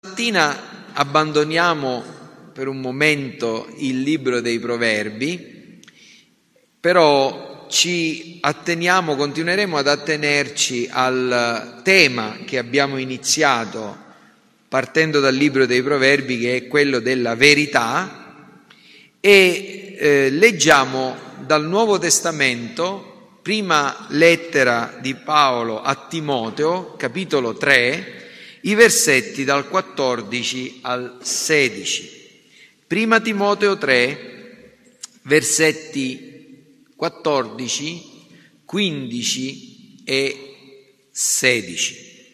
Stamattina abbandoniamo per un momento il libro dei Proverbi, però continueremo ad attenerci al tema che abbiamo iniziato partendo dal libro dei Proverbi, che è quello della verità, e leggiamo dal Nuovo Testamento, prima lettera di Paolo a Timoteo, capitolo 3, i versetti dal 14 al 16. Prima Timoteo 3, versetti 14, 15 e 16.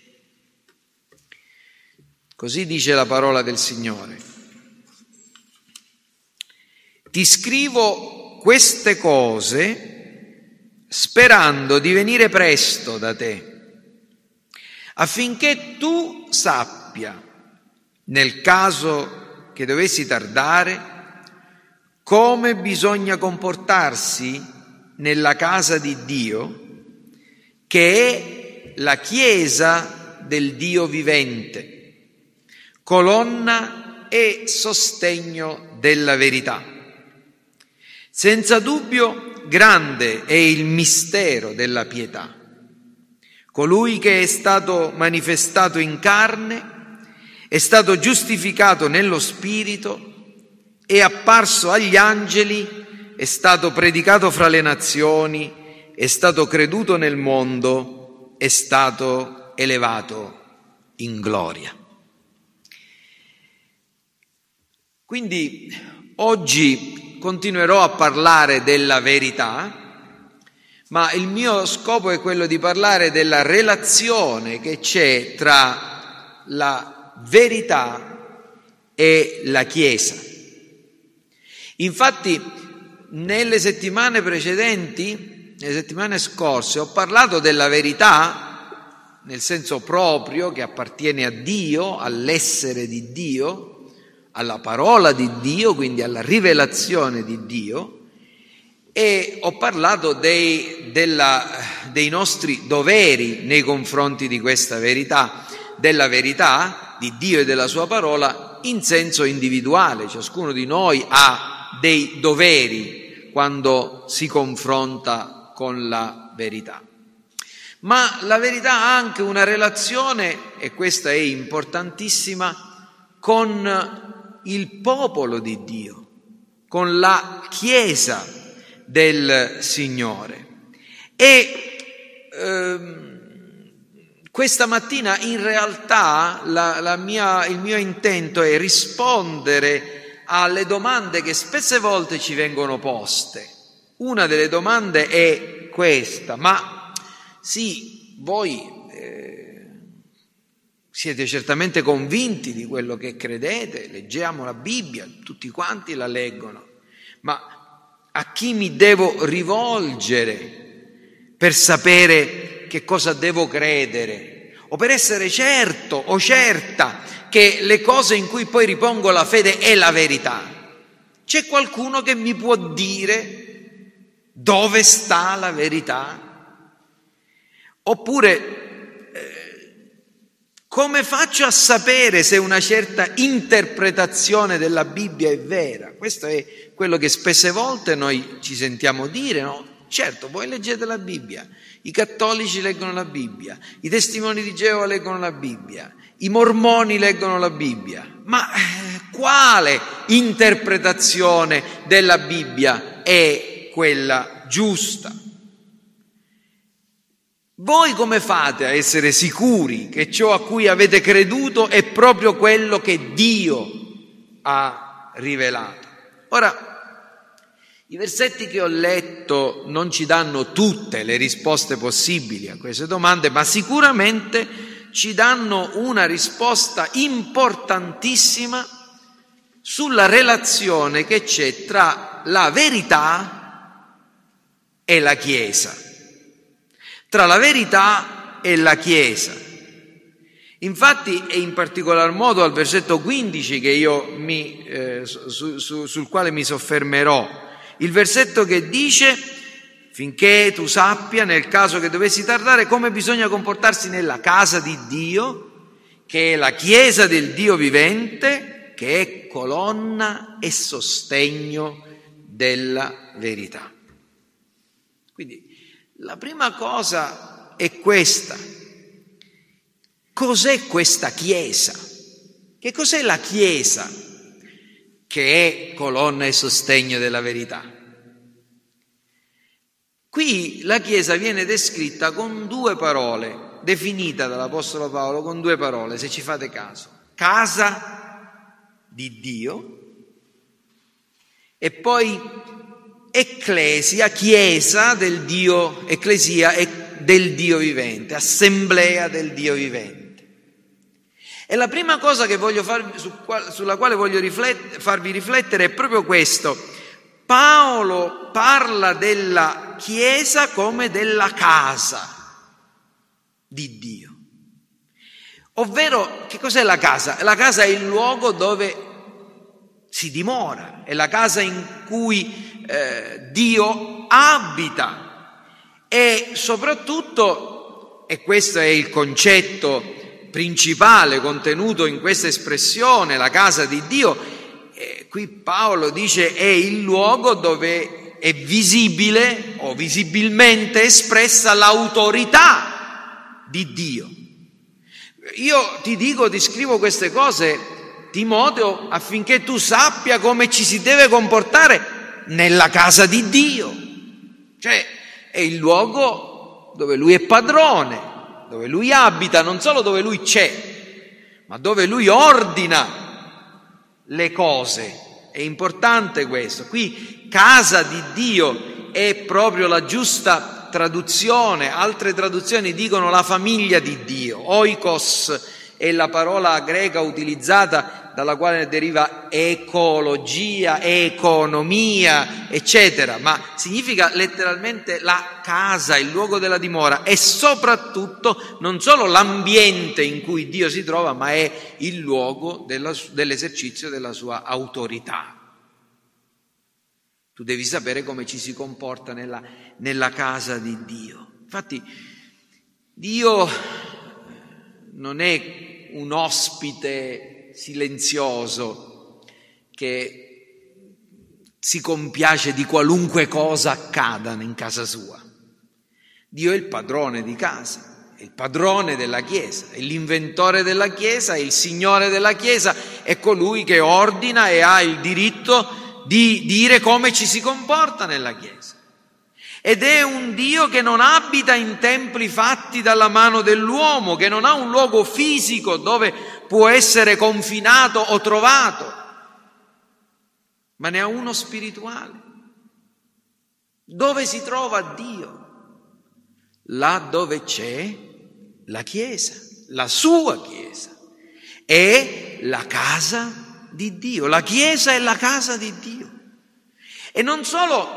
Così dice la parola del Signore. Ti scrivo queste cose sperando di venire presto da te, affinché tu sappia, nel caso che dovessi tardare, come bisogna comportarsi nella casa di Dio, che è la Chiesa del Dio vivente, colonna e sostegno della verità. Senza dubbio, grande è il mistero della pietà. Colui che è stato manifestato in carne, è stato giustificato nello Spirito, è apparso agli angeli, è stato predicato fra le nazioni, è stato creduto nel mondo, è stato elevato in gloria. Quindi oggi continuerò a parlare della verità, ma il mio scopo è quello di parlare della relazione che c'è tra la verità e la Chiesa. Infatti, nelle settimane precedenti, nelle settimane scorse, ho parlato della verità nel senso proprio, che appartiene a Dio, all'essere di Dio, alla parola di Dio, quindi alla rivelazione di Dio, e ho parlato dei nostri doveri nei confronti di questa verità, della verità di Dio e della sua parola in senso individuale. Ciascuno di noi ha dei doveri quando si confronta con la verità. Ma la verità ha anche una relazione, e questa è importantissima, con il popolo di Dio, con la Chiesa del Signore. E questa mattina in realtà il mio intento è rispondere alle domande che spesse volte ci vengono poste. Una delle domande è questa: ma sì, voi siete certamente convinti di quello che credete, leggiamo la Bibbia, tutti quanti la leggono, ma a chi mi devo rivolgere per sapere che cosa devo credere, o per essere certo o certa che le cose in cui poi ripongo la fede è la verità? C'è qualcuno che mi può dire dove sta la verità? Oppure come faccio a sapere se una certa interpretazione della Bibbia è vera? Questo è quello che spesse volte noi ci sentiamo dire, no? Certo, voi leggete la Bibbia, i cattolici leggono la Bibbia, i testimoni di Geova leggono la Bibbia, i mormoni leggono la Bibbia, ma quale interpretazione della Bibbia è quella giusta? Voi come fate a essere sicuri che ciò a cui avete creduto è proprio quello che Dio ha rivelato? Ora, i versetti che ho letto non ci danno tutte le risposte possibili a queste domande, ma sicuramente ci danno una risposta importantissima sulla relazione che c'è tra la verità e la Chiesa. Tra la verità e la Chiesa. Infatti è in particolar modo al versetto 15 che io sul quale mi soffermerò, il versetto che dice: finché tu sappia, nel caso che dovessi tardare, come bisogna comportarsi nella casa di Dio, che è la Chiesa del Dio vivente, che è colonna e sostegno della verità. Quindi la prima cosa è questa. Cos'è questa Chiesa? Che cos'è la Chiesa che è colonna e sostegno della verità? Qui la Chiesa viene descritta con due parole, definita dall'Apostolo Paolo con due parole, se ci fate caso. Casa di Dio e poi ecclesia, Chiesa del Dio, ecclesia del Dio vivente, assemblea del Dio vivente. E la prima cosa che voglio sulla quale voglio farvi riflettere è proprio questo. Paolo parla della Chiesa come della casa di Dio. Ovvero, che cos'è la casa? La casa è il luogo dove si dimora, è la casa in cui Dio abita e soprattutto, e questo è il concetto principale contenuto in questa espressione, la casa di Dio, qui Paolo dice è il luogo dove è visibile o visibilmente espressa l'autorità di Dio. Io ti scrivo queste cose, Timoteo, affinché tu sappia come ci si deve comportare nella casa di Dio. Cioè è il luogo dove Lui è padrone, dove Lui abita, non solo dove Lui c'è, ma dove Lui ordina le cose. È importante questo. Qui casa di Dio è proprio la giusta traduzione. Altre traduzioni dicono la famiglia di Dio. Oikos è la parola greca utilizzata dalla quale deriva ecologia, economia, eccetera, ma significa letteralmente la casa, il luogo della dimora e soprattutto non solo l'ambiente in cui Dio si trova, ma è il luogo dell'esercizio della sua autorità. Tu devi sapere come ci si comporta nella casa di Dio. Infatti Dio non è un ospite silenzioso che si compiace di qualunque cosa accada in casa sua. Dio è il padrone di casa, è il padrone della Chiesa, è l'inventore della Chiesa, è il Signore della Chiesa, è colui che ordina e ha il diritto di dire come ci si comporta nella Chiesa. Ed è un Dio che non abita in templi fatti dalla mano dell'uomo, che non ha un luogo fisico dove può essere confinato o trovato, ma ne ha uno spirituale. Dove si trova Dio? Là dove c'è la Chiesa, la sua Chiesa, è la casa di Dio. La Chiesa è la casa di Dio. E non solo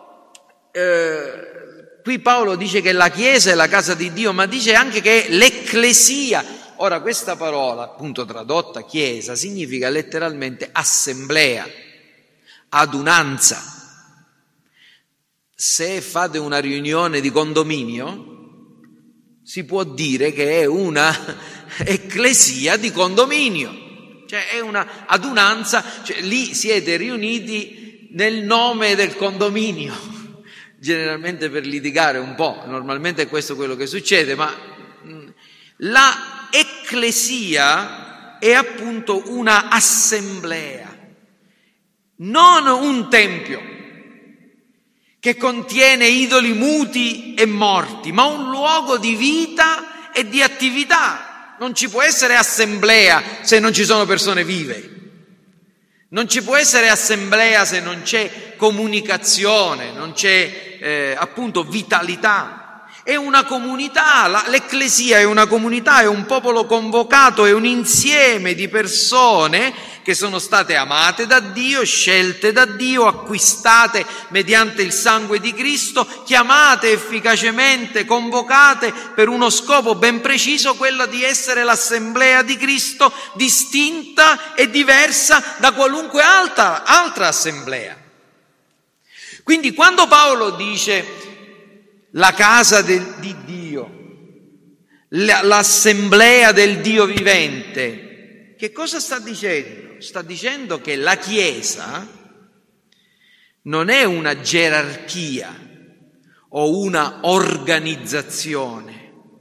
qui Paolo dice che la Chiesa è la casa di Dio, ma dice anche che è l'ecclesia. Ora questa parola, appunto tradotta Chiesa, significa letteralmente assemblea, adunanza. Se fate una riunione di condominio, si può dire che è una ecclesia di condominio, cioè è una adunanza, cioè lì siete riuniti nel nome del condominio. Generalmente per litigare un po', normalmente è questo quello che succede, ma la ecclesia è appunto una assemblea, non un tempio che contiene idoli muti e morti, ma un luogo di vita e di attività. Non ci può essere assemblea se non ci sono persone vive. Non ci può essere assemblea se non c'è comunicazione, non c'è appunto vitalità. È una comunità, l'ecclesia è una comunità, è un popolo convocato, è un insieme di persone che sono state amate da Dio, scelte da Dio, acquistate mediante il sangue di Cristo, chiamate efficacemente, convocate per uno scopo ben preciso, quello di essere l'assemblea di Cristo, distinta e diversa da qualunque altra assemblea. Quindi quando Paolo dice la casa di Dio, l'assemblea del Dio vivente. Che cosa sta dicendo? Sta dicendo che la Chiesa non è una gerarchia o una organizzazione.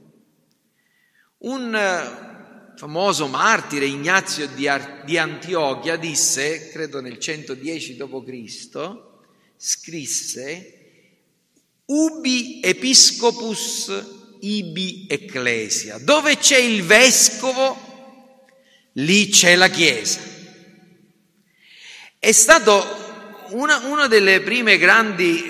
Un famoso martire, Ignazio di Antiochia, disse, credo nel 110 d.C., scrisse: ubi episcopus ibi ecclesia. Dove c'è il vescovo, lì c'è la Chiesa. È stato uno dei primi grandi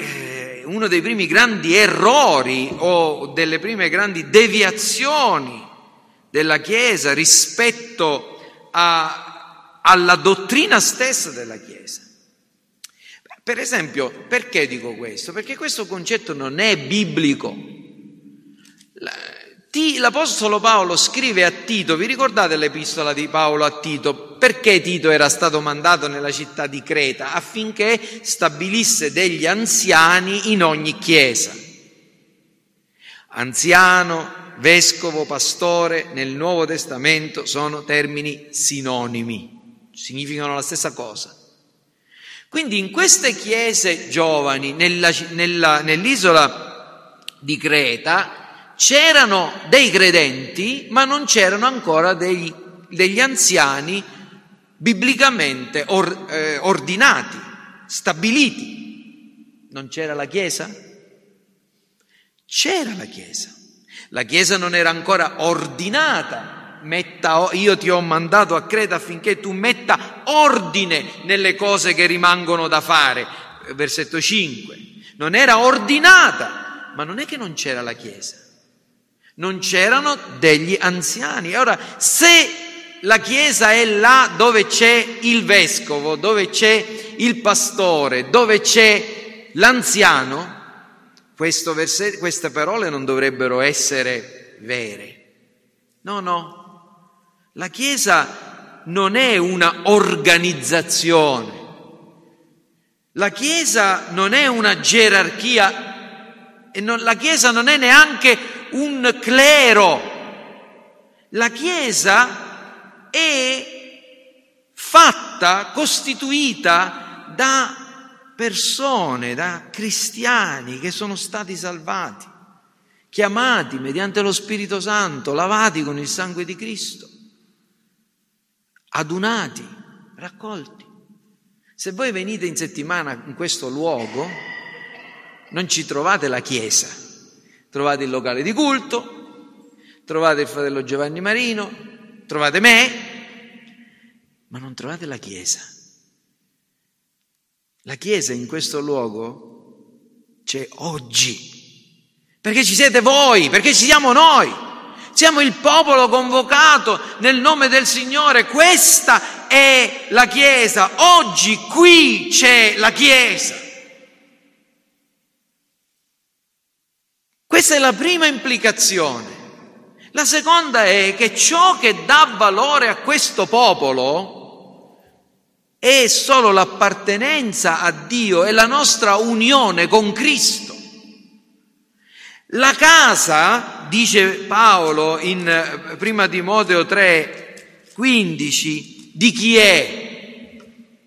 errori o delle prime grandi deviazioni della Chiesa rispetto alla dottrina stessa della Chiesa. Per esempio, perché dico questo? Perché questo concetto non è biblico. L'Apostolo Paolo scrive a Tito, vi ricordate l'epistola di Paolo a Tito? Perché Tito era stato mandato nella città di Creta? Affinché stabilisse degli anziani in ogni chiesa. Anziano, vescovo, pastore, nel Nuovo Testamento sono termini sinonimi, significano la stessa cosa. Quindi in queste chiese giovani, nell'isola di Creta, c'erano dei credenti, ma non c'erano ancora degli anziani biblicamente ordinati, stabiliti. Non c'era la Chiesa? C'era la Chiesa. La Chiesa non era ancora ordinata. Io ti ho mandato a Creta affinché tu metta ordine nelle cose che rimangono da fare. Versetto 5. Non era ordinata, ma non è che non c'era la Chiesa. Non c'erano degli anziani. E ora, se la Chiesa è là dove c'è il vescovo, dove c'è il pastore, dove c'è l'anziano, queste parole non dovrebbero essere vere. No. La Chiesa non è una organizzazione. La Chiesa non è una gerarchia. La Chiesa non è neanche un clero. La Chiesa è costituita da persone, da cristiani che sono stati salvati, chiamati mediante lo Spirito Santo, lavati con il sangue di Cristo, adunati, raccolti. Se voi venite in settimana in questo luogo, non ci trovate la Chiesa, trovate il locale di culto, trovate il fratello Giovanni Marino, trovate me, ma non trovate la Chiesa. La Chiesa in questo luogo c'è oggi, perché ci siete voi, perché ci siamo noi. Siamo il popolo convocato nel nome del Signore. Questa è la Chiesa. Oggi qui c'è la Chiesa. Questa è la prima implicazione. La seconda è che ciò che dà valore a questo popolo è solo l'appartenenza a Dio e la nostra unione con Cristo. La casa, dice Paolo in 1 Timoteo 3,15, di chi è?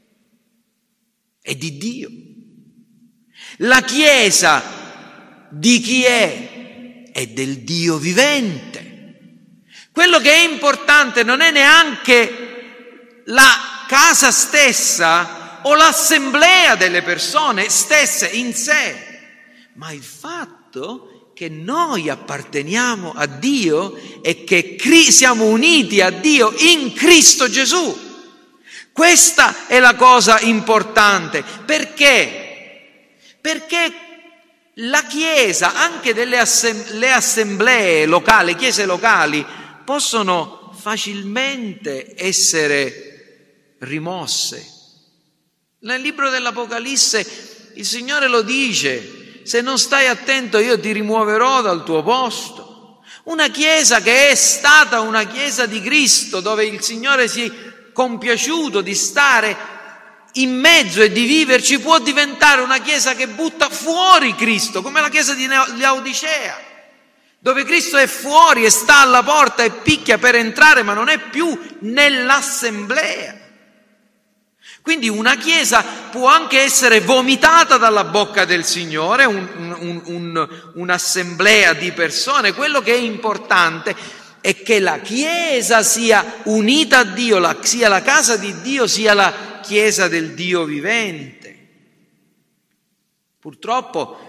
È di Dio. La Chiesa di chi è? È del Dio vivente. Quello che è importante non è neanche la casa stessa o l'assemblea delle persone stesse in sé, ma il fatto che noi apparteniamo a Dio e che siamo uniti a Dio in Cristo Gesù. Questa è la cosa importante. Perché? Perché la Chiesa, anche le assemblee locali, chiese locali, possono facilmente essere rimosse. Nel libro dell'Apocalisse il Signore lo dice: se non stai attento io ti rimuoverò dal tuo posto. Una chiesa che è stata una chiesa di Cristo, dove il Signore si è compiaciuto di stare in mezzo e di viverci, può diventare una chiesa che butta fuori Cristo, come la chiesa di Laodicea. dove Cristo è fuori e sta alla porta e picchia per entrare, ma non è più nell'assemblea. Quindi una chiesa può anche essere vomitata dalla bocca del Signore, un'assemblea di persone. Quello che è importante è che la chiesa sia unita a Dio, sia la casa di Dio, sia la chiesa del Dio vivente. Purtroppo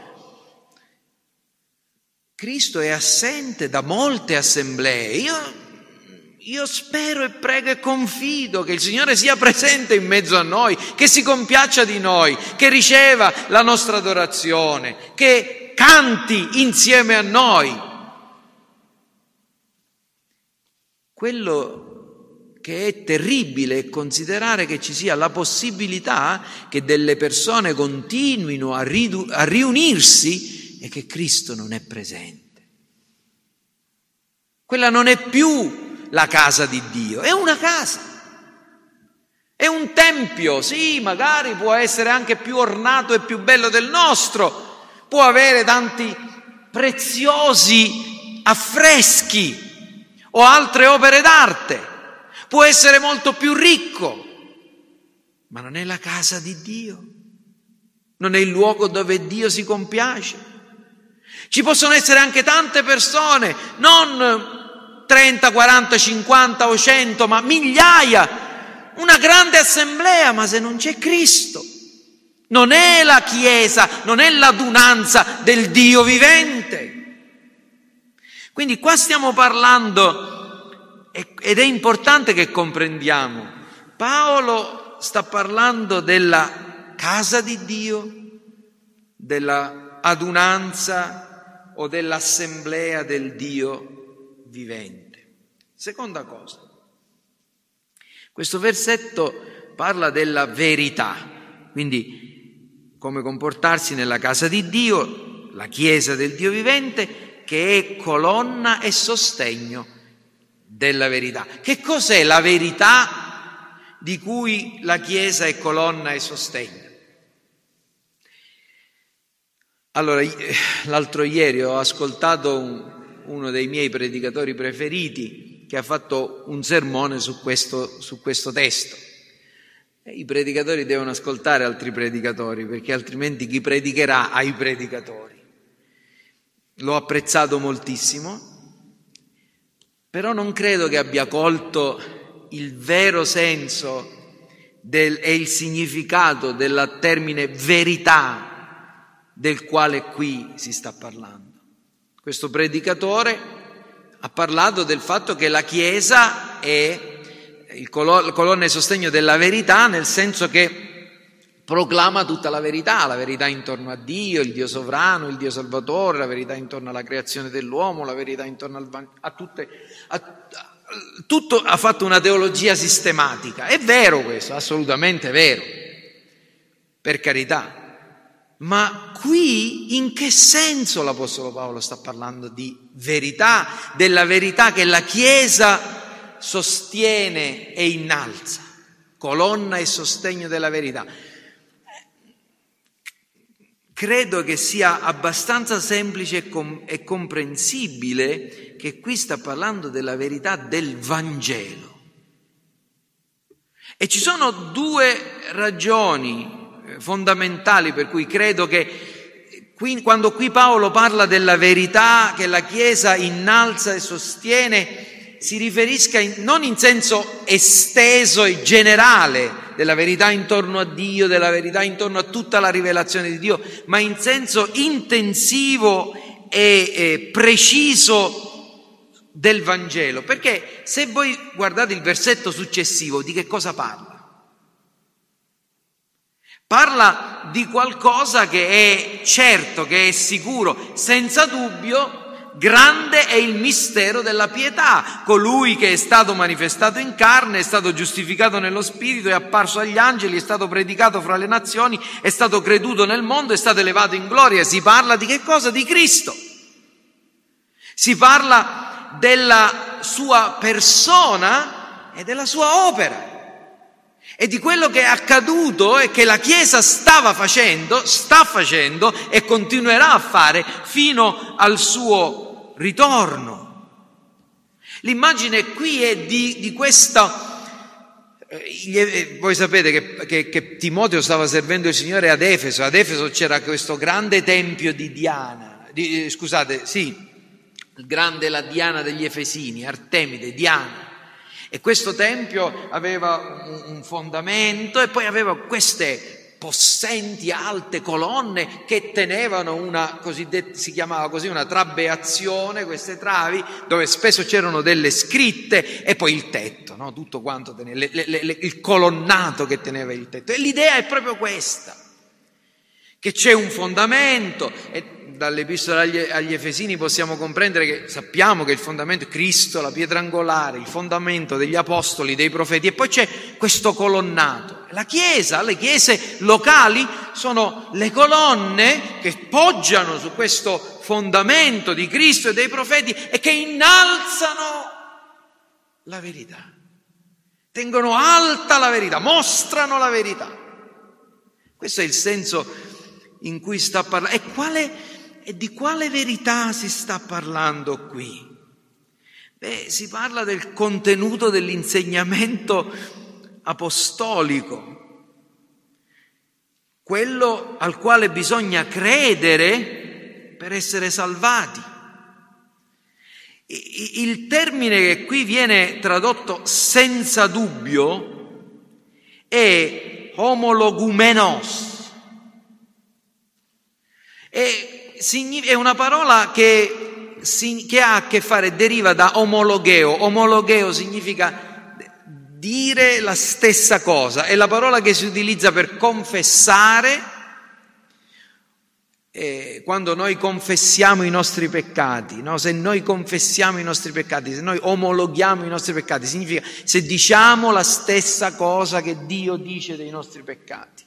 Cristo è assente da molte assemblee. Io spero e prego e confido che il Signore sia presente in mezzo a noi, che si compiaccia di noi, che riceva la nostra adorazione, che canti insieme a noi. Quello che è terribile è considerare che ci sia la possibilità che delle persone continuino a riunirsi e che Cristo non è presente. Quella non è più la casa di Dio, è una casa, è un tempio, sì, magari può essere anche più ornato e più bello del nostro, può avere tanti preziosi affreschi o altre opere d'arte, può essere molto più ricco, ma non è la casa di Dio, non è il luogo dove Dio si compiace. Ci possono essere anche tante persone, non 30, 40, 50 o 100, ma migliaia, una grande assemblea, ma se non c'è Cristo, non è la Chiesa, non è l'adunanza del Dio vivente. Quindi qua stiamo parlando, ed è importante che comprendiamo, Paolo sta parlando della casa di Dio, della adunanza o dell'assemblea del Dio vivente. Seconda cosa, questo versetto parla della verità, quindi come comportarsi nella casa di Dio, la Chiesa del Dio vivente, che è colonna e sostegno della verità. Che cos'è la verità di cui la Chiesa è colonna e sostegno? Allora, l'altro ieri ho ascoltato uno dei miei predicatori preferiti che ha fatto un sermone su questo testo. I predicatori devono ascoltare altri predicatori, perché altrimenti chi predicherà ai predicatori? L'ho apprezzato moltissimo, però non credo che abbia colto il vero senso e il significato del termine verità del quale qui si sta parlando. Questo predicatore ha parlato del fatto che la Chiesa è il colonna e sostegno della verità, nel senso che proclama tutta la verità intorno a Dio, il Dio sovrano, il Dio salvatore, la verità intorno alla creazione dell'uomo, la verità intorno tutto, ha fatto una teologia sistematica. È vero questo, assolutamente vero, per carità. Ma qui in che senso l'Apostolo Paolo sta parlando di verità, della verità che la Chiesa sostiene e innalza, colonna e sostegno della verità? Credo che sia abbastanza semplice e comprensibile che qui sta parlando della verità del Vangelo. E ci sono due ragioni fondamentali per cui credo che quando qui Paolo parla della verità che la Chiesa innalza e sostiene, si riferisca non in senso esteso e generale della verità intorno a Dio, della verità intorno a tutta la rivelazione di Dio, ma in senso intensivo e preciso del Vangelo. Perché se voi guardate il versetto successivo, di che cosa parla? Parla di qualcosa che è certo, che è sicuro, senza dubbio. Grande è il mistero della pietà. Colui che è stato manifestato in carne, è stato giustificato nello Spirito, è apparso agli angeli, è stato predicato fra le nazioni, è stato creduto nel mondo, è stato elevato in gloria. Si parla di che cosa? Di Cristo. Si parla della sua persona e della sua opera. E di quello che è accaduto e che la Chiesa sta facendo e continuerà a fare fino al suo ritorno. L'immagine qui è di questa... Voi sapete che Timoteo stava servendo il Signore ad Efeso. Ad Efeso c'era questo grande tempio di Diana, la Diana degli Efesini, Artemide, Diana. E questo tempio aveva un fondamento e poi aveva queste possenti alte colonne che tenevano una cosiddetta, si chiamava così, una trabeazione, queste travi dove spesso c'erano delle scritte, e poi il tetto, no? Tutto quanto teneva, il colonnato che teneva il tetto. E l'idea è proprio questa, che c'è un fondamento, e dall'Epistola agli Efesini possiamo comprendere che sappiamo che il fondamento è Cristo, la pietra angolare, il fondamento degli apostoli, dei profeti, e poi c'è questo colonnato. La Chiesa, le chiese locali sono le colonne che poggiano su questo fondamento di Cristo e dei profeti e che innalzano la verità, tengono alta la verità, mostrano la verità. Questo è il senso in cui sta parlando. E di quale verità si sta parlando qui? Si parla del contenuto dell'insegnamento apostolico, quello al quale bisogna credere per essere salvati. Il termine che qui viene tradotto senza dubbio è homologumenos. È una parola che ha a che fare, deriva da omologheo. Omologheo significa dire la stessa cosa, è la parola che si utilizza per confessare, quando noi confessiamo i nostri peccati, no? Se noi confessiamo i nostri peccati, se noi omologhiamo i nostri peccati, significa se diciamo la stessa cosa che Dio dice dei nostri peccati.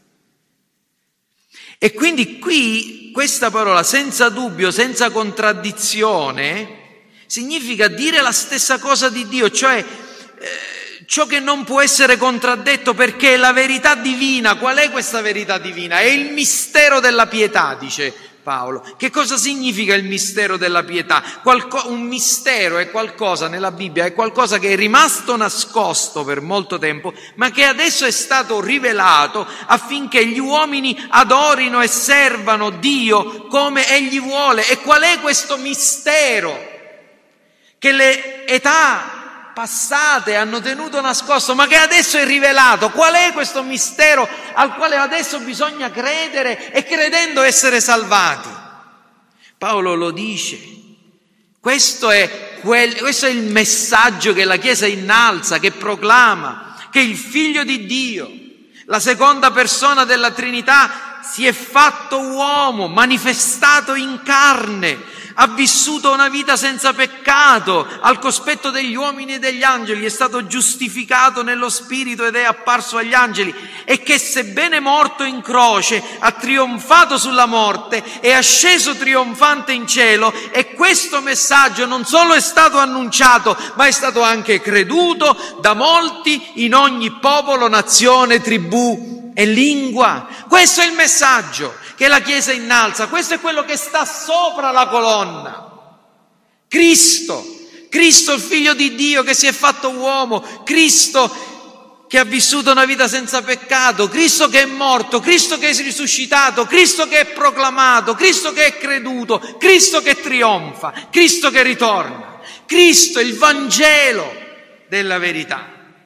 E quindi qui questa parola, senza dubbio, senza contraddizione, significa dire la stessa cosa di Dio, cioè ciò che non può essere contraddetto, perché è la verità divina. Qual è questa verità divina? È il mistero della pietà, dice Paolo. Che cosa significa il mistero della pietà? Un mistero è qualcosa, nella Bibbia, è qualcosa che è rimasto nascosto per molto tempo, ma che adesso è stato rivelato affinché gli uomini adorino e servano Dio come Egli vuole. E qual è questo mistero? Che le età passate hanno tenuto nascosto, ma che adesso è rivelato. Qual è questo mistero al quale adesso bisogna credere e credendo essere salvati? Paolo lo dice. Questo è il messaggio che la Chiesa innalza, che proclama, che il Figlio di Dio, la seconda persona della Trinità, si è fatto uomo, manifestato in carne, ha vissuto una vita senza peccato, al cospetto degli uomini e degli angeli, è stato giustificato nello Spirito ed è apparso agli angeli, e che sebbene morto in croce ha trionfato sulla morte, è asceso trionfante in cielo, e questo messaggio non solo è stato annunciato, ma è stato anche creduto da molti in ogni popolo, nazione, tribù e lingua. Questo è il messaggio che la Chiesa innalza, questo è quello che sta sopra la colonna. Cristo il Figlio di Dio che si è fatto uomo, Cristo che ha vissuto una vita senza peccato, Cristo che è morto, Cristo che è risuscitato, Cristo che è proclamato, Cristo che è creduto, Cristo che trionfa, Cristo che ritorna, Cristo, il Vangelo della verità.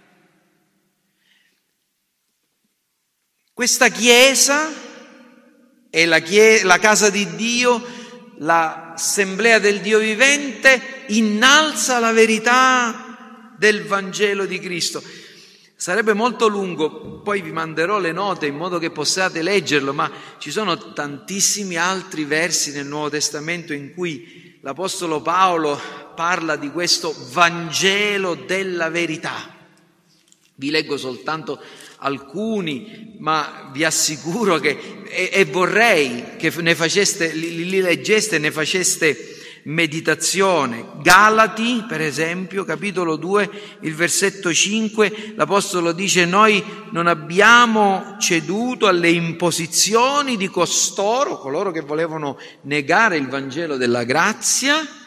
Questa Chiesa è la casa di Dio, l'assemblea del Dio vivente, innalza la verità del Vangelo di Cristo. Sarebbe molto lungo, poi vi manderò le note in modo che possiate leggerlo, ma ci sono tantissimi altri versi nel Nuovo Testamento in cui l'Apostolo Paolo parla di questo Vangelo della verità. Vi leggo soltanto alcuni, ma vi assicuro che e vorrei che ne faceste, li leggeste e ne faceste meditazione. Galati, per esempio, capitolo 2, il versetto 5, l'Apostolo dice: noi non abbiamo ceduto alle imposizioni di costoro, coloro che volevano negare il Vangelo della grazia,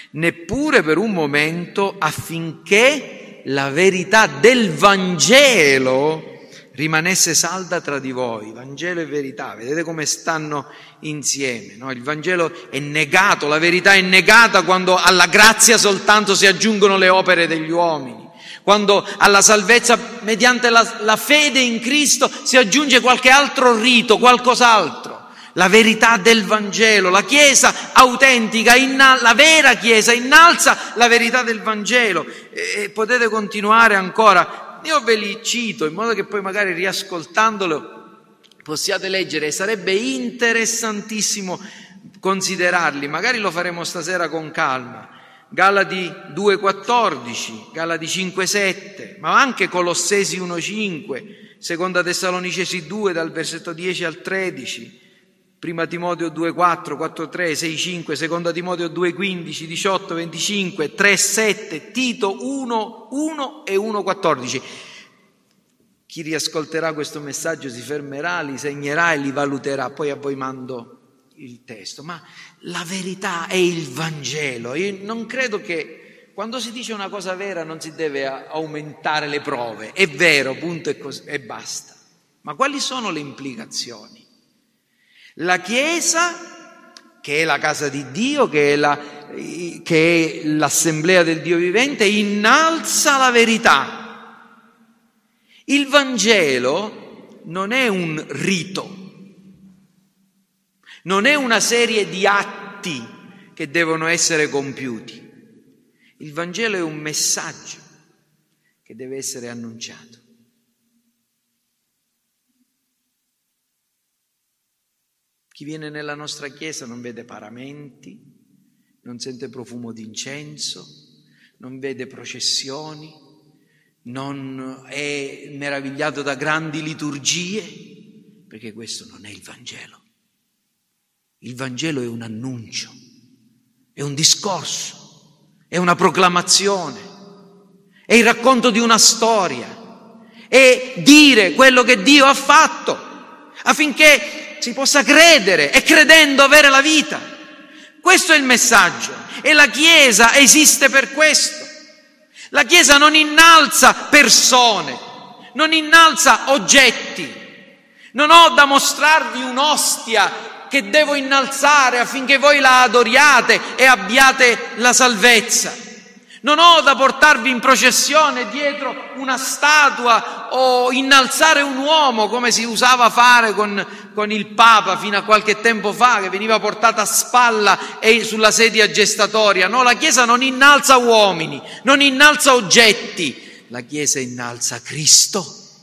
neppure per un momento, affinché la verità del Vangelo rimanesse salda tra di voi. Vangelo e verità, vedete come stanno insieme, no? Il Vangelo è negato, la verità è negata quando alla grazia soltanto si aggiungono le opere degli uomini, quando alla salvezza mediante la fede in Cristo si aggiunge qualche altro rito, qualcos'altro. La verità del Vangelo, la Chiesa autentica, la vera Chiesa innalza la verità del Vangelo. E potete continuare ancora. Io ve li cito in modo che poi magari riascoltandolo possiate leggere. Sarebbe interessantissimo considerarli, magari lo faremo stasera con calma. Galati 2,14, Galati 5,7, ma anche Colossesi 1,5, Seconda Tessalonicesi 2 dal versetto 10 al 13, Prima Timoteo 2,4, 4,3, 6,5, Seconda Timoteo 2,15, 18, 25, 3,7, Tito 1,1 e 1,14. Chi riascolterà questo messaggio si fermerà, li segnerà e li valuterà. Poi a voi mando il testo. Ma la verità è il Vangelo. Io non credo che quando si dice una cosa vera non si deve aumentare le prove. È vero, punto e basta. Ma quali sono le implicazioni? La Chiesa, che è la casa di Dio, che è l'assemblea del Dio vivente, innalza la verità. Il Vangelo non è un rito, non è una serie di atti che devono essere compiuti. Il Vangelo è un messaggio che deve essere annunciato. Chi viene nella nostra Chiesa non vede paramenti, non sente profumo di incenso, non vede processioni, non è meravigliato da grandi liturgie, perché questo non è il Vangelo. Il Vangelo è un annuncio, è un discorso, è una proclamazione, è il racconto di una storia, è dire quello che Dio ha fatto affinché si possa credere e credendo avere la vita. Questo è il messaggio e la Chiesa esiste per questo. La Chiesa non innalza persone, non innalza oggetti. Non ho da mostrarvi un'ostia che devo innalzare affinché voi la adoriate e abbiate la salvezza. Non ho da portarvi in processione dietro una statua o innalzare un uomo come si usava fare con il Papa fino a qualche tempo fa, che veniva portato a spalla e sulla sedia gestatoria. No, la Chiesa non innalza uomini, non innalza oggetti, la Chiesa innalza Cristo.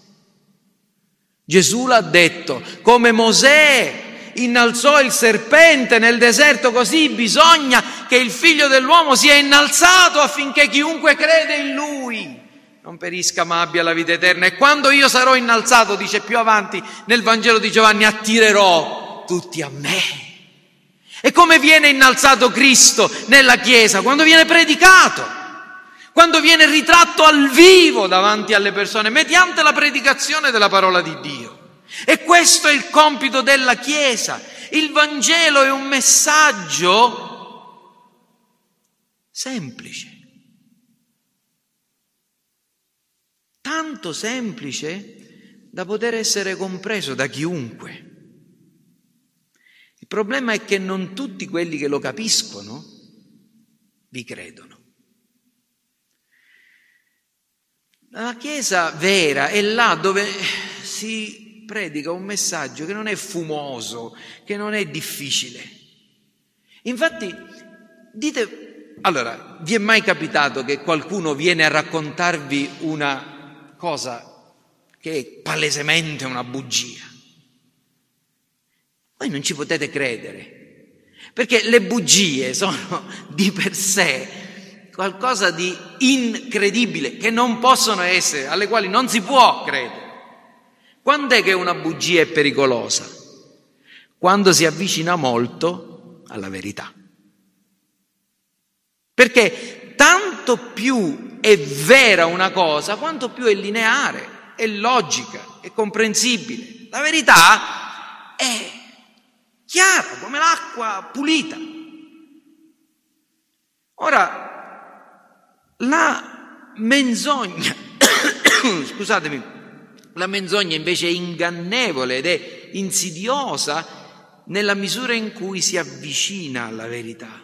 Gesù l'ha detto, come Mosè innalzò il serpente nel deserto, così bisogna che il Figlio dell'uomo sia innalzato affinché chiunque crede in Lui non perisca ma abbia la vita eterna. E quando io sarò innalzato, dice più avanti nel Vangelo di Giovanni, attirerò tutti a me. E come viene innalzato Cristo nella Chiesa? Quando viene predicato, quando viene ritratto al vivo davanti alle persone mediante la predicazione della parola di Dio. E questo è il compito della Chiesa. Il Vangelo è un messaggio semplice, tanto semplice da poter essere compreso da chiunque. Il problema è che non tutti quelli che lo capiscono vi credono. La Chiesa vera è là dove si predica un messaggio che non è fumoso, che non è difficile. Infatti, allora, vi è mai capitato che qualcuno viene a raccontarvi una cosa che è palesemente una bugia? Voi non ci potete credere, perché le bugie sono di per sé qualcosa di incredibile, che non possono essere, alle quali non si può credere. Quando è che una bugia è pericolosa? Quando si avvicina molto alla verità. Perché tanto più è vera una cosa, quanto più è lineare, è logica, è comprensibile. La verità è chiara come l'acqua pulita. Ora, la menzogna, scusatemi, la menzogna invece è ingannevole ed è insidiosa nella misura in cui si avvicina alla verità.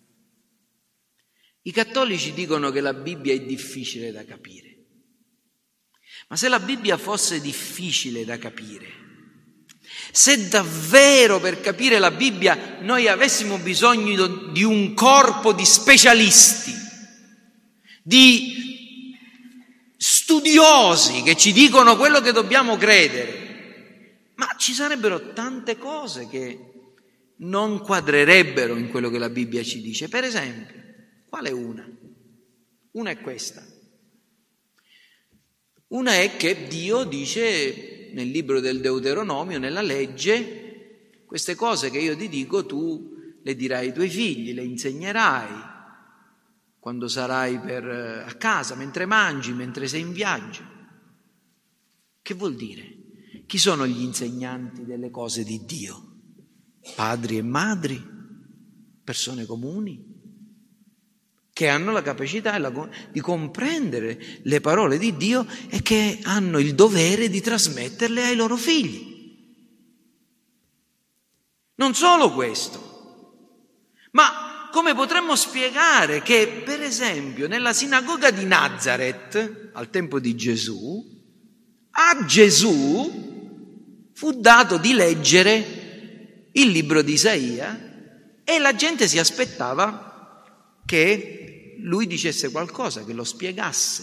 I cattolici dicono che la Bibbia è difficile da capire. Ma se la Bibbia fosse difficile da capire, se davvero per capire la Bibbia noi avessimo bisogno di un corpo di specialisti, di studiosi che ci dicono quello che dobbiamo credere, ma ci sarebbero tante cose che non quadrerebbero in quello che la Bibbia ci dice. Per esempio, qual è una? Una è questa. Una è che Dio dice nel libro del Deuteronomio, nella legge, queste cose che io ti dico tu le dirai ai tuoi figli, le insegnerai quando sarai a casa, mentre mangi, mentre sei in viaggio. Che vuol dire? Chi sono gli insegnanti delle cose di Dio? Padri e madri, persone comuni, che hanno la capacità di comprendere le parole di Dio e che hanno il dovere di trasmetterle ai loro figli. Non solo questo, ma come potremmo spiegare che, per esempio, nella sinagoga di Nazareth, al tempo di Gesù, a Gesù fu dato di leggere il libro di Isaia e la gente si aspettava che lui dicesse qualcosa, che lo spiegasse.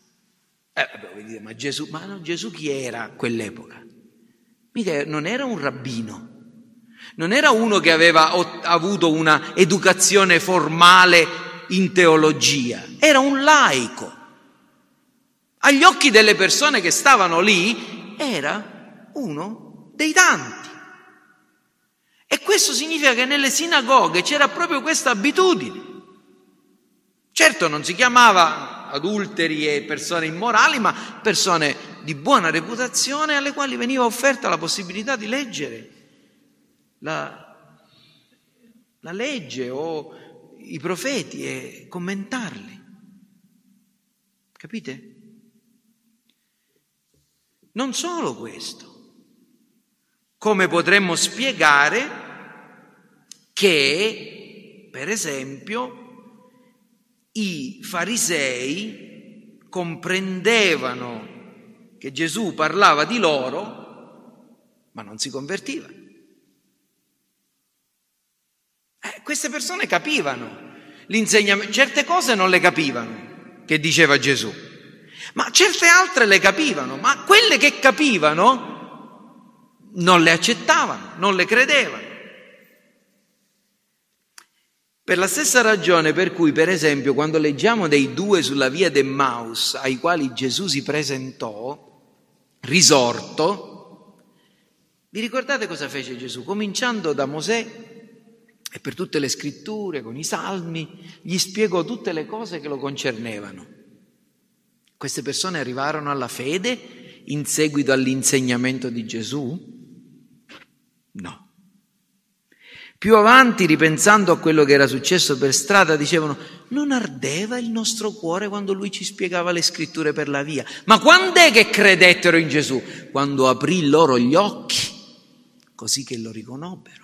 Ma Gesù chi era a quell'epoca? Mica non era un rabbino, non era uno che aveva avuto una educazione formale in teologia, era un laico. Agli occhi delle persone che stavano lì era uno dei tanti. E questo significa che nelle sinagoghe c'era proprio questa abitudine. Certo non si chiamava adulteri e persone immorali, ma persone di buona reputazione alle quali veniva offerta la possibilità di leggere la legge o i profeti e commentarli. Capite? Non solo questo. Come potremmo spiegare che, per esempio, i farisei comprendevano che Gesù parlava di loro, ma non si convertivano. Queste persone capivano l'insegnamento, certe cose non le capivano che diceva Gesù, ma certe altre le capivano, ma quelle che capivano non le accettavano, non le credevano. Per la stessa ragione per cui, per esempio, quando leggiamo dei due sulla via d'Emmaus ai quali Gesù si presentò, risorto, vi ricordate cosa fece Gesù? Cominciando da Mosè e per tutte le scritture, con i salmi, gli spiegò tutte le cose che lo concernevano. Queste persone arrivarono alla fede in seguito all'insegnamento di Gesù? No. Più avanti, ripensando a quello che era successo per strada, dicevano: non ardeva il nostro cuore quando lui ci spiegava le scritture per la via? Ma quando è che credettero in Gesù? Quando aprì loro gli occhi, così che lo riconobbero.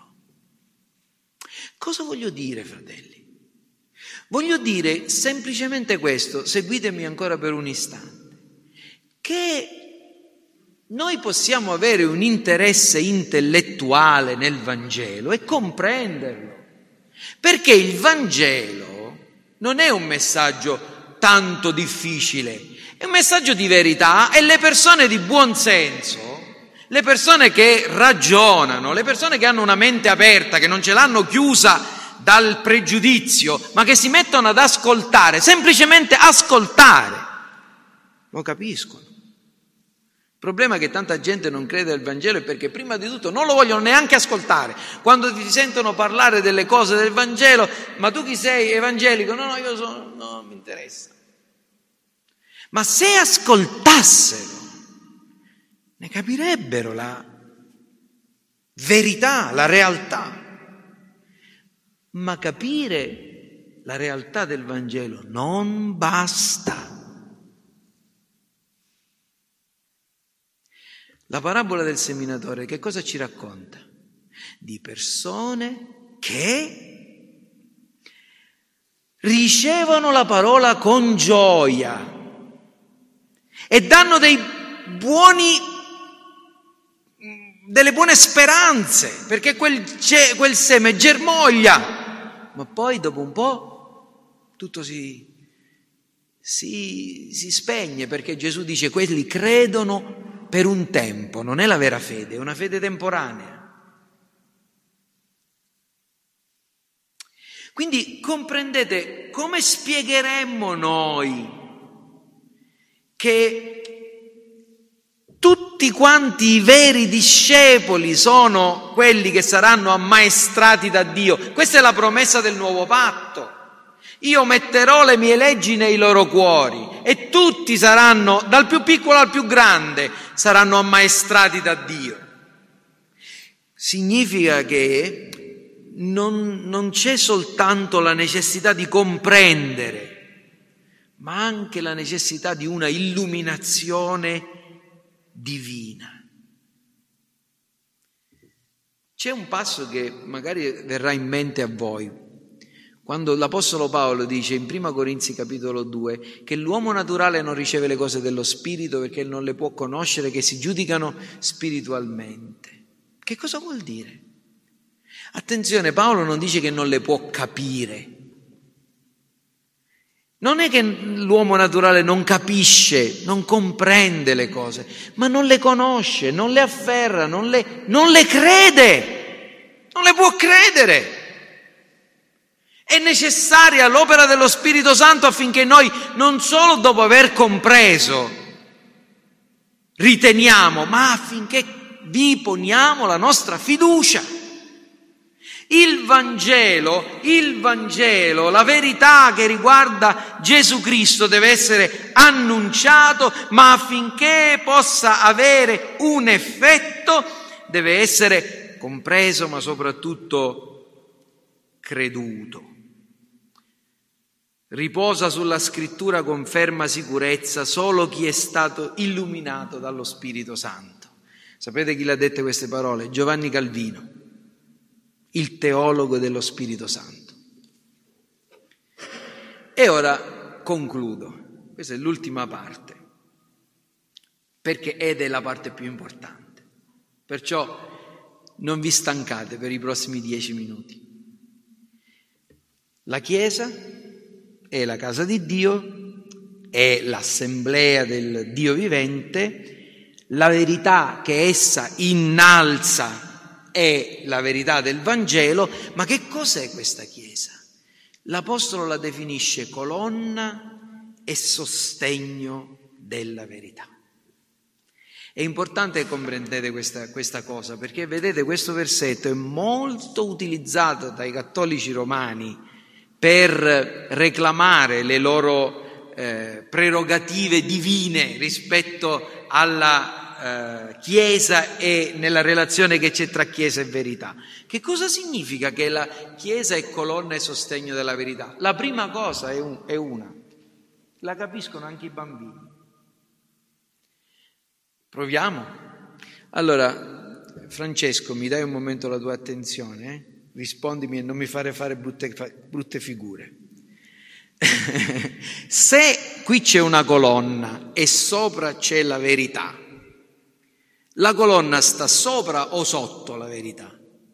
Cosa voglio dire, fratelli? Voglio dire semplicemente questo, seguitemi ancora per un istante, che noi possiamo avere un interesse intellettuale nel Vangelo e comprenderlo, perché il Vangelo non è un messaggio tanto difficile, è un messaggio di verità e le persone di buon senso, le persone che ragionano, le persone che hanno una mente aperta, che non ce l'hanno chiusa dal pregiudizio, ma che si mettono ad ascoltare, semplicemente ascoltare, lo capiscono. Il problema è che tanta gente non crede al Vangelo è perché prima di tutto non lo vogliono neanche ascoltare. Quando ti sentono parlare delle cose del Vangelo, ma tu chi sei? Evangelico? No, io sono, no, non mi interessa. Ma se ascoltassero, ne capirebbero la verità, la realtà. Ma capire la realtà del Vangelo non basta. La parabola del seminatore che cosa ci racconta? Di persone che ricevono la parola con gioia e danno delle buone speranze, perché quel seme germoglia, ma poi dopo un po' tutto si spegne, perché Gesù dice quelli credono per un tempo, non è la vera fede, è una fede temporanea. Quindi comprendete come spiegheremmo noi che tutti quanti i veri discepoli sono quelli che saranno ammaestrati da Dio. Questa è la promessa del nuovo patto. Io metterò le mie leggi nei loro cuori e tutti saranno, dal più piccolo al più grande, saranno ammaestrati da Dio. Significa che non c'è soltanto la necessità di comprendere, ma anche la necessità di una illuminazione divina. C'è un passo che magari verrà in mente a voi, quando l'Apostolo Paolo dice in 1 Corinzi capitolo 2 che l'uomo naturale non riceve le cose dello Spirito perché non le può conoscere, che si giudicano spiritualmente. Che cosa vuol dire? Attenzione, Paolo non dice che non le può capire. Non è che l'uomo naturale non capisce, non comprende le cose, ma non le conosce, non le afferra, non le crede, non le può credere. È necessaria l'opera dello Spirito Santo affinché noi non solo dopo aver compreso riteniamo, ma affinché vi poniamo la nostra fiducia. Il Vangelo, la verità che riguarda Gesù Cristo deve essere annunciato, ma affinché possa avere un effetto deve essere compreso, ma soprattutto creduto. Riposa sulla Scrittura con ferma sicurezza solo chi è stato illuminato dallo Spirito Santo. Sapete chi l'ha dette queste parole? Giovanni Calvino, il teologo dello Spirito Santo. E ora concludo. Questa è l'ultima parte, ed è la parte più importante. Perciò non vi stancate per i prossimi 10 minuti. La Chiesa è la casa di Dio, è l'assemblea del Dio vivente, la verità che essa innalza è la verità del Vangelo, ma che cos'è questa Chiesa? L'Apostolo la definisce colonna e sostegno della verità. È importante che comprendete questa cosa, perché vedete questo versetto è molto utilizzato dai cattolici romani per reclamare le loro prerogative divine rispetto alla Chiesa e nella relazione che c'è tra Chiesa e verità. Che cosa significa che la Chiesa è colonna e sostegno della verità? La prima cosa è una, la capiscono anche i bambini. Proviamo? Allora, Francesco, mi dai un momento la tua attenzione? Rispondimi e non mi fare brutte figure. Se qui c'è una colonna e sopra c'è la verità, la colonna sta sopra o sotto la verità?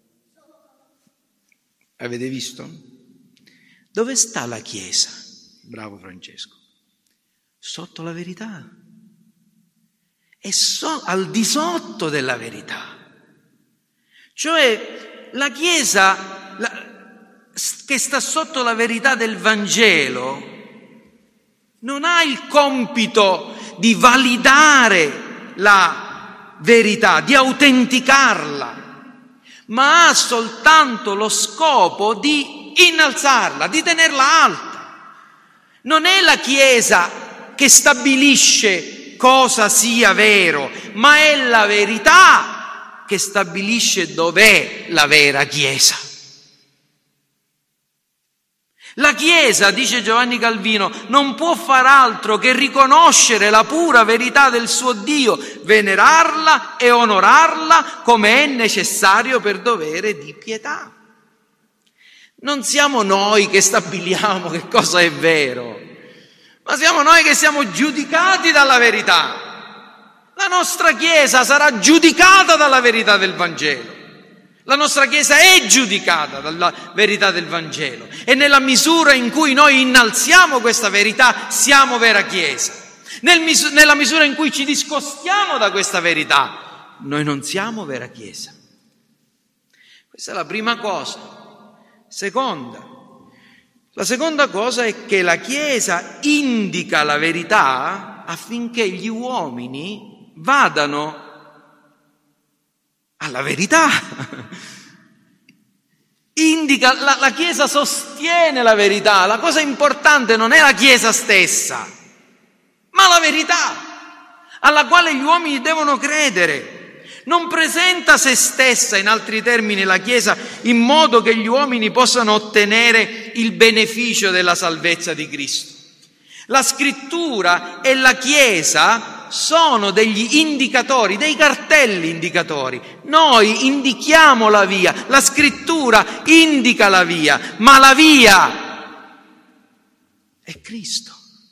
Avete visto? Dove sta la Chiesa? Bravo Francesco. Sotto la verità. È al di sotto della verità. Cioè la Chiesa che sta sotto la verità del Vangelo non ha il compito di validare la verità, di autenticarla, ma ha soltanto lo scopo di innalzarla, di tenerla alta. Non è la Chiesa che stabilisce cosa sia vero, ma è la verità che stabilisce dov'è la vera Chiesa. La Chiesa, dice Giovanni Calvino, non può far altro che riconoscere la pura verità del suo Dio, venerarla e onorarla come è necessario per dovere di pietà. Non siamo noi che stabiliamo che cosa è vero, ma siamo noi che siamo giudicati dalla verità. La nostra Chiesa sarà giudicata dalla verità del Vangelo. La nostra Chiesa è giudicata dalla verità del Vangelo e nella misura in cui noi innalziamo questa verità siamo vera Chiesa. Nella misura in cui ci discostiamo da questa verità, noi non siamo vera Chiesa. Questa è la prima cosa. La seconda cosa è che la Chiesa indica la verità affinché gli uomini vadano alla verità. Indica, la Chiesa sostiene la verità. La cosa importante non è la Chiesa stessa, ma la verità alla quale gli uomini devono credere. Non presenta se stessa, in altri termini, la Chiesa in modo che gli uomini possano ottenere il beneficio della salvezza di Cristo. La Scrittura e la Chiesa sono degli indicatori, dei cartelli indicatori. Noi indichiamo la via, la Scrittura indica la via, ma la via è Cristo.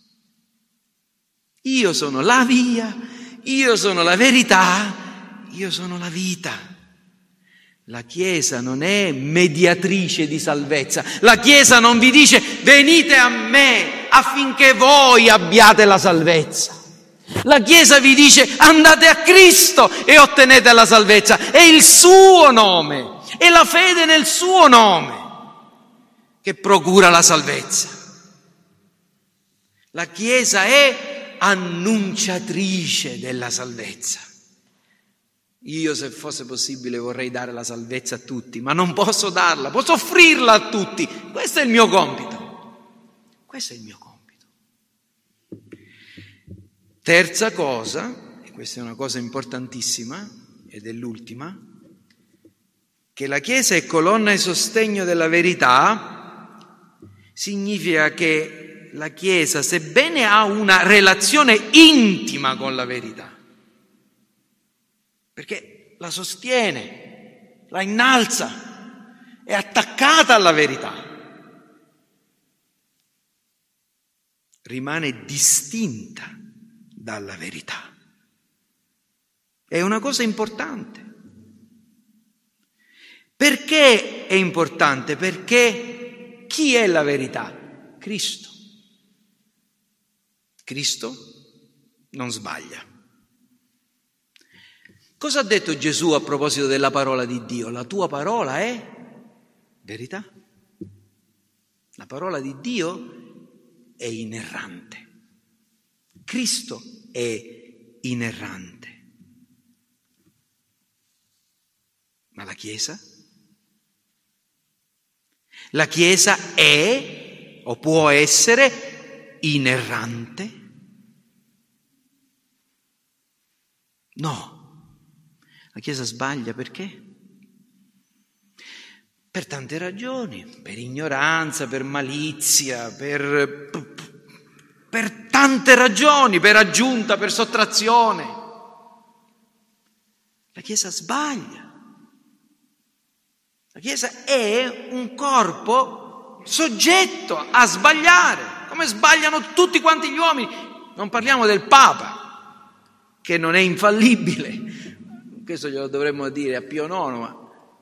Io sono la via, io sono la verità, io sono la vita. La Chiesa non è mediatrice di salvezza. La Chiesa non vi dice venite a me affinché voi abbiate la salvezza. La Chiesa vi dice andate a Cristo e ottenete la salvezza. È il suo nome, è la fede nel suo nome che procura la salvezza. La Chiesa è annunciatrice della salvezza. Io, se fosse possibile, vorrei dare la salvezza a tutti, ma non posso darla, posso offrirla a tutti. Questo è il mio compito. Questo è il mio compito. Terza cosa, e questa è una cosa importantissima, ed è l'ultima, che la Chiesa è colonna e sostegno della verità, significa che la Chiesa, sebbene ha una relazione intima con la verità, perché la sostiene, la innalza, è attaccata alla verità, rimane distinta dalla verità. È una cosa importante. Perché è importante? Perché chi è la verità? Cristo. Cristo non sbaglia. Cosa ha detto Gesù a proposito della parola di Dio? La tua parola è verità. La parola di Dio è inerrante. Cristo è inerrante. Ma la Chiesa? La Chiesa è o può essere inerrante? No. La Chiesa sbaglia perché? Per tante ragioni, per ignoranza, per malizia, per tante ragioni, per aggiunta, per sottrazione. La Chiesa sbaglia. La Chiesa è un corpo soggetto a sbagliare, come sbagliano tutti quanti gli uomini. Non parliamo del Papa, che non è infallibile. Questo glielo dovremmo dire a Pio IX, ma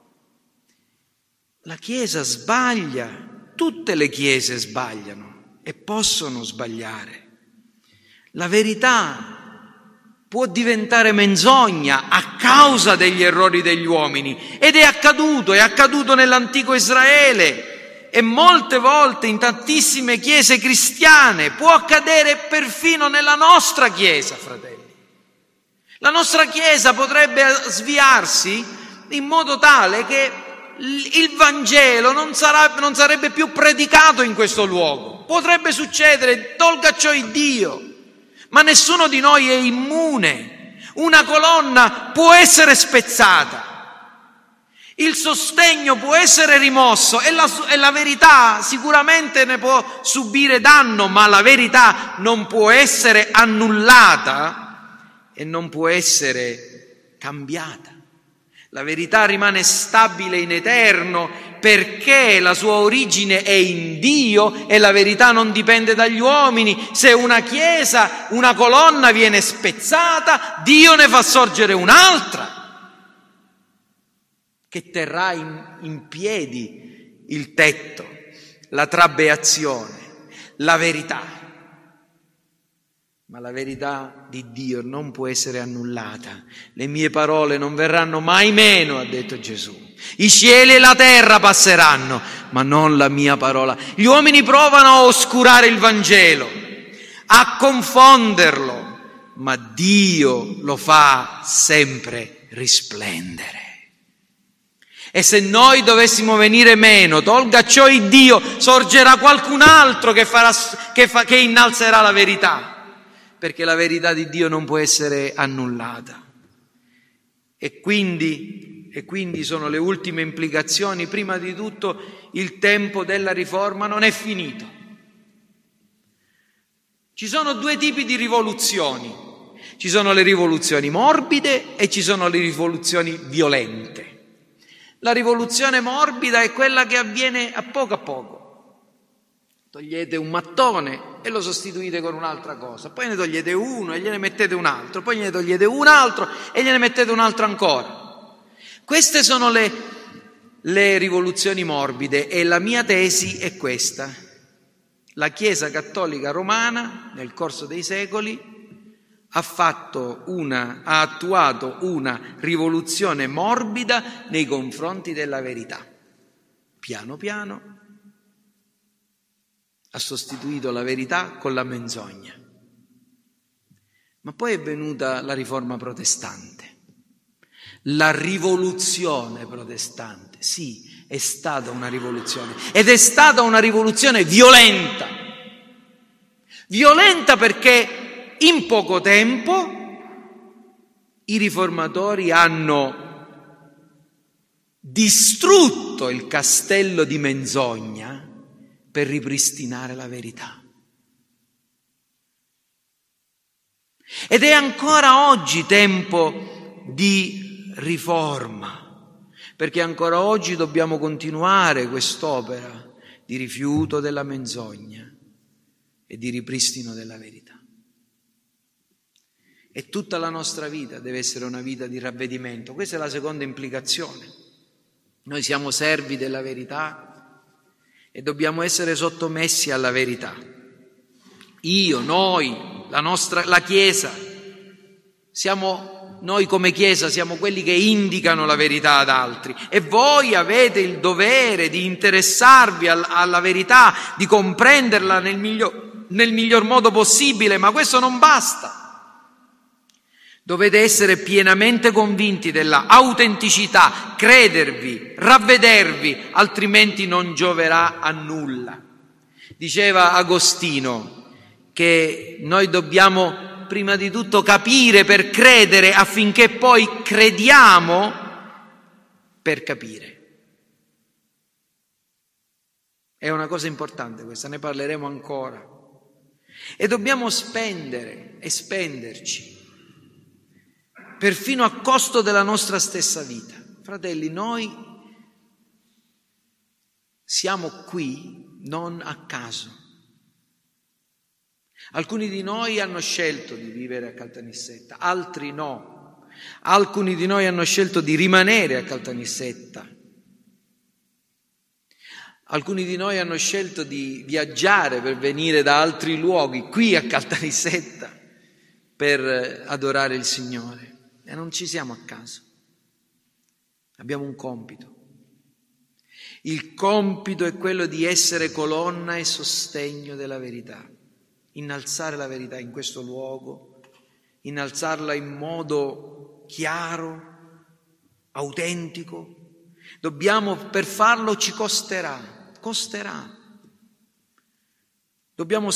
la Chiesa sbaglia, tutte le Chiese sbagliano e possono sbagliare. La verità può diventare menzogna a causa degli errori degli uomini ed è accaduto nell'antico Israele e molte volte in tantissime chiese cristiane, può accadere perfino nella nostra Chiesa, fratelli. La nostra Chiesa potrebbe sviarsi in modo tale che il Vangelo non sarebbe più predicato in questo luogo. Potrebbe succedere, tolga ciò il Dio, ma nessuno di noi è immune. Una colonna può essere spezzata. Il sostegno può essere rimosso e la verità sicuramente ne può subire danno, ma la verità non può essere annullata e non può essere cambiata. La verità rimane stabile in eterno perché la sua origine è in Dio e la verità non dipende dagli uomini. Se una chiesa, una colonna viene spezzata, Dio ne fa sorgere un'altra che terrà in piedi il tetto, la trabeazione, la verità. Ma la verità di Dio non può essere annullata. Le mie parole non verranno mai meno, ha detto Gesù. I cieli e la terra passeranno, ma non la mia parola. Gli uomini provano a oscurare il Vangelo, a confonderlo, ma Dio lo fa sempre risplendere. E se noi dovessimo venire meno, tolga ciò il Dio, sorgerà qualcun altro che innalzerà la verità. Perché la verità di Dio non può essere annullata. E quindi sono le ultime implicazioni. Prima di tutto, il tempo della riforma non è finito. Ci sono due tipi di rivoluzioni. Ci sono le rivoluzioni morbide e ci sono le rivoluzioni violente. La rivoluzione morbida è quella che avviene a poco. Togliete un mattone e lo sostituite con un'altra cosa, poi ne togliete uno e gliene mettete un altro, poi gliene togliete un altro e gliene mettete un altro ancora. Queste sono le rivoluzioni morbide e la mia tesi è questa. La Chiesa Cattolica Romana nel corso dei secoli ha attuato una rivoluzione morbida nei confronti della verità. Piano piano ha sostituito la verità con la menzogna. Ma poi è venuta la riforma protestante. La rivoluzione protestante, sì, è stata una rivoluzione. Ed è stata una rivoluzione violenta. Violenta perché in poco tempo i riformatori hanno distrutto il castello di menzogna per ripristinare la verità. Ed è ancora oggi tempo di riforma, perché ancora oggi dobbiamo continuare quest'opera di rifiuto della menzogna e di ripristino della verità. E tutta la nostra vita deve essere una vita di ravvedimento. Questa è la seconda implicazione. Noi siamo servi della verità e dobbiamo essere sottomessi alla verità. Noi, la Chiesa, noi come Chiesa siamo quelli che indicano la verità ad altri e voi avete il dovere di interessarvi alla verità, di comprenderla nel miglior modo possibile, ma questo non basta. Dovete essere pienamente convinti della autenticità, credervi, ravvedervi, altrimenti non gioverà a nulla. Diceva Agostino che noi dobbiamo prima di tutto capire per credere affinché poi crediamo per capire. È una cosa importante questa, ne parleremo ancora. E dobbiamo spendere e spenderci perfino a costo della nostra stessa vita. Fratelli, noi siamo qui non a caso. Alcuni di noi hanno scelto di vivere a Caltanissetta, altri no. Alcuni di noi hanno scelto di rimanere a Caltanissetta. Alcuni di noi hanno scelto di viaggiare per venire da altri luoghi qui a Caltanissetta per adorare il Signore. E non ci siamo a caso. Abbiamo un compito. Il compito è quello di essere colonna e sostegno della verità. Innalzare la verità in questo luogo, innalzarla in modo chiaro, autentico. Per farlo ci costerà. Dobbiamo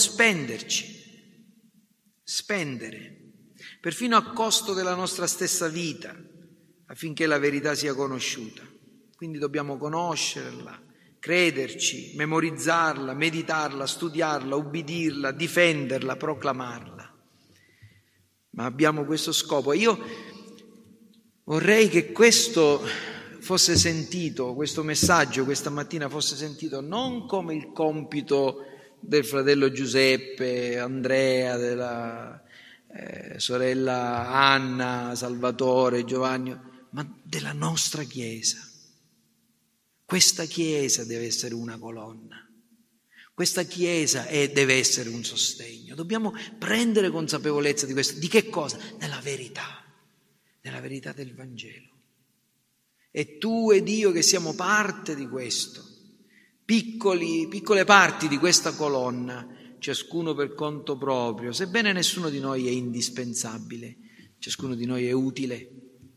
spendere, perfino a costo della nostra stessa vita, affinché la verità sia conosciuta. quindi dobbiamo conoscerla, crederci, memorizzarla, meditarla, studiarla, ubbidirla, difenderla, proclamarla. Ma abbiamo questo scopo. Io vorrei che questo fosse sentito, questo messaggio questa mattina fosse sentito non come il compito del fratello Giuseppe, Andrea, della sorella Anna, Salvatore, Giovanni, ma della nostra Chiesa. Questa Chiesa deve essere una colonna, questa Chiesa deve essere un sostegno. Dobbiamo prendere consapevolezza di questo. Di che cosa? Della verità del Vangelo. E tu ed io che siamo parte di questo, piccole parti di questa colonna, ciascuno per conto proprio, sebbene nessuno di noi è indispensabile, ciascuno di noi è utile.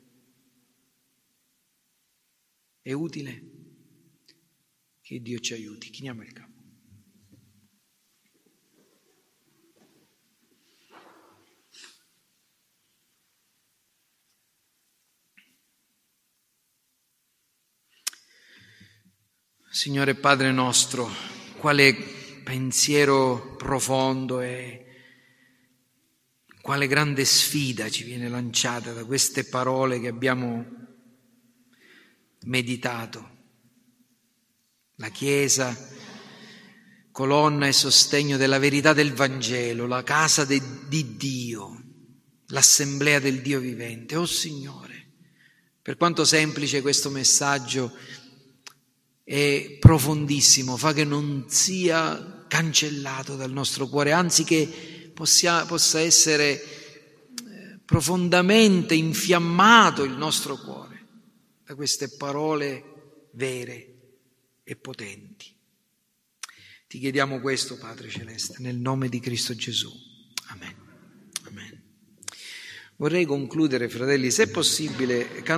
È utile. Che Dio ci aiuti. Chiniamo il capo. Signore Padre nostro, quale pensiero profondo e quale grande sfida ci viene lanciata da queste parole che abbiamo meditato. La Chiesa, colonna e sostegno della verità del Vangelo, la casa di Dio, l'assemblea del Dio vivente. Oh Signore, per quanto semplice questo messaggio è profondissimo, fa che non sia cancellato dal nostro cuore, anzi che possa essere profondamente infiammato il nostro cuore da queste parole vere e potenti. Ti chiediamo questo, Padre Celeste, nel nome di Cristo Gesù. Amen. Amen. Vorrei concludere, fratelli, se possibile,